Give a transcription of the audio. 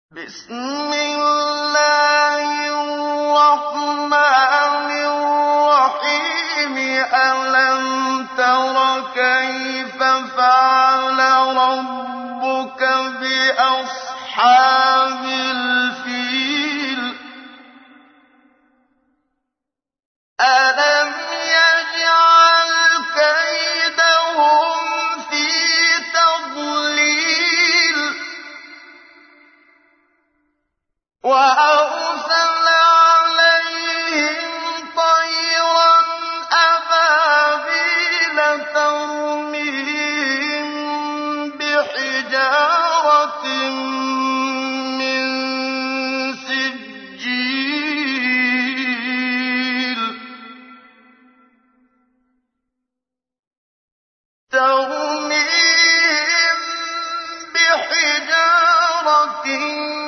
بسم الله الرحمن الرحيم ألم تر كيف فعل ربك بأصحاب الفيل ألم يجعل كيدهم في تضليل وأرسل عليهم طيرا أبابيل ترميهم بحجارة من سجيل ترميهم بحجارة